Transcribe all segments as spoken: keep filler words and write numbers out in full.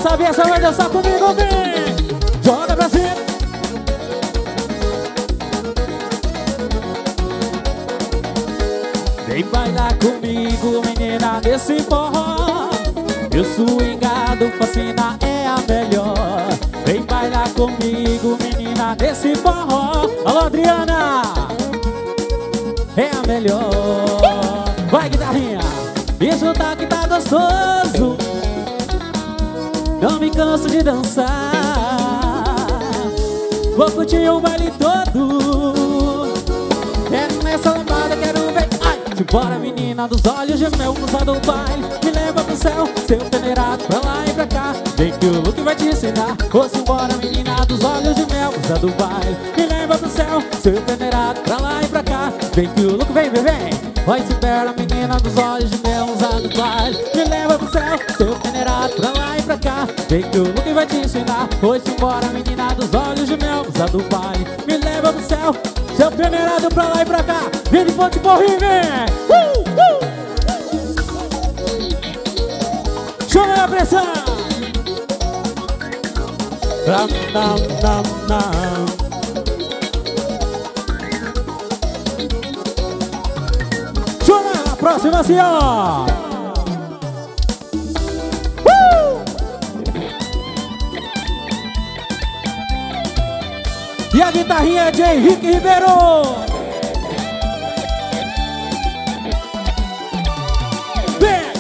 sabia, só vai dançar comigo, vem. Joga pra cima. Vem bailar comigo, menina desse forró. Meu swingado fascina, é a melhor. Vem bailar comigo, menina desse forró. Alô, Adriana, é a melhor. Vai, guitarrinha, isso tá que tá gostoso. Não me canso de dançar. Vou curtir o baile todo. É nessa lambada, quero ver. Ai, simbora, menina dos olhos de mel, musa do baile. Me leva pro céu, seu peneirado, pra lá e pra cá. Vem que o look vai te ensinar. Ou simbora, menina dos olhos de mel, musa do baile. Me leva pro céu, seu peneirado, pra lá e pra cá. Vem que o look vem, vem, vem. Vai se pera, menina dos olhos de mel, musa do baile. Me leva pro céu, seu peneirado, pra lá e pra cá. Vem que o look vai te ensinar. Foi embora, menina dos olhos de mel, musa do baile. Me leva pro céu, seu peneirado, pra lá e pra cá. Vem de ponte porrinho, vem. Uh, uh. Chama a pressão. Nam, nam, nam, nam. Chama a próxima assim, ó. Uh! E a guitarrinha é de Henrique Ribeiro. Vem!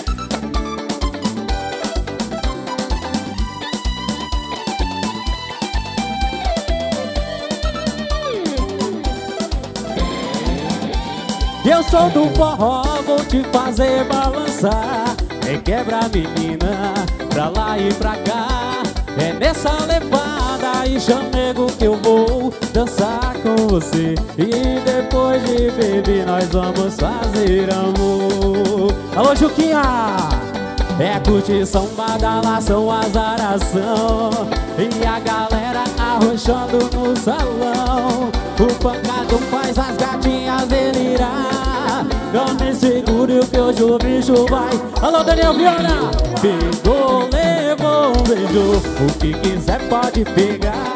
Eu sou do forró, vou te fazer balançar. É quebra, menina, pra lá e pra cá. É nessa levada e chamego que eu vou dançar com você. E depois de beber nós vamos fazer amor. Alô, Juquinha! É curtição, badalação, azaração. E a galera arrochando no salão. O pancadão faz as gatinhas delirar. Não me segure que hoje o bicho vai. Alô, Daniel Viana! Pegou, levou, beijou. O que quiser pode pegar.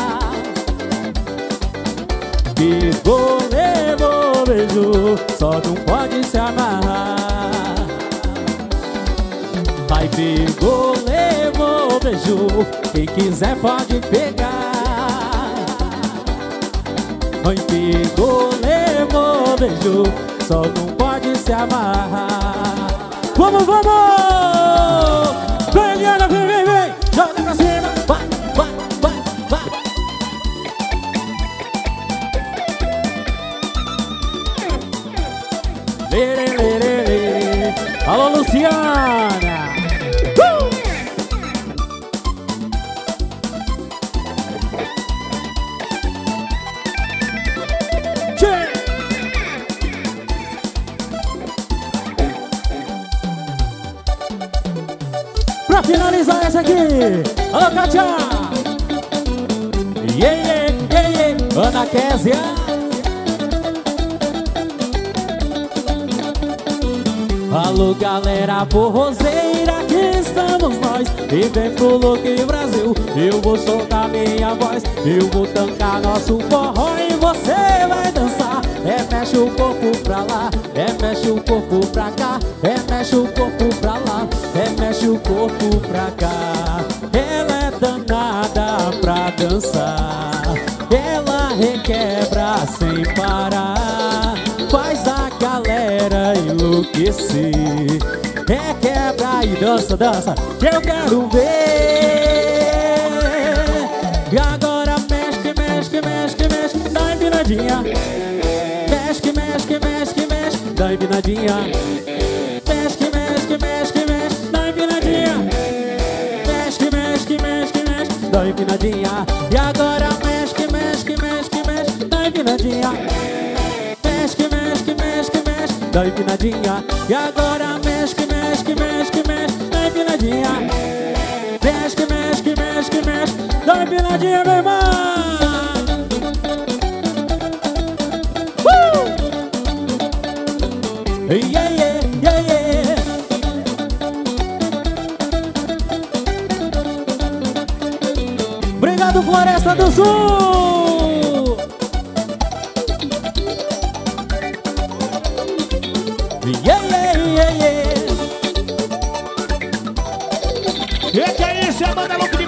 Pegou, levou, beijou. Só não pode se amarrar. Vai, pegou, levou, beijou. Quem quiser pode pegar. Vai, pegou, levou, beijou. Só não pode se amarrar. Vamos, vamos! Vem, Eliana, vem, vem, vem! Joga pra cima! Vai, vai, vai, vai! Lê, lê, lê, lê, lê. Alô, Luciana! Pra finalizar essa aqui, alô, Kátia! Yeah, yeah, yeah, yeah. Ana Kézia! Alô, galera forrozeira, aqui estamos nós. E vem pro Look Brasil, eu vou soltar minha voz. Eu vou tancar nosso forró e você vai dançar. É mexe o corpo pra lá, é mexe o corpo pra cá. É mexe o corpo pra lá, é mexe o corpo pra cá. Ela é danada pra dançar, ela requebra sem parar. Faz a galera enlouquecer. É quebra e dança, dança, que eu quero ver. E agora mexe, mexe, mexe, mexe, dá empinadinha. Mexe, mexe, mexe, mexe, dá empinadinha. Mexe, mexe, mexe, mexe, dá empinadinha. Mexe, mexe, mexe, mexe, dá empinadinha. E agora mexe, mexe, mexe, mexe, dá empinadinha. Mexe, mexe, mexe, mexe, dá empinadinha. E agora mexe, mexe, mexe, mexe, dá empinadinha. Mexe, mexe, mexe, mexe, dá empinadinha, meu irmão. Yeah, yeah, yeah, yeah. galera do Floresta do Sul. Yeah, yeah, yeah, yeah. E que é isso, é a banda louca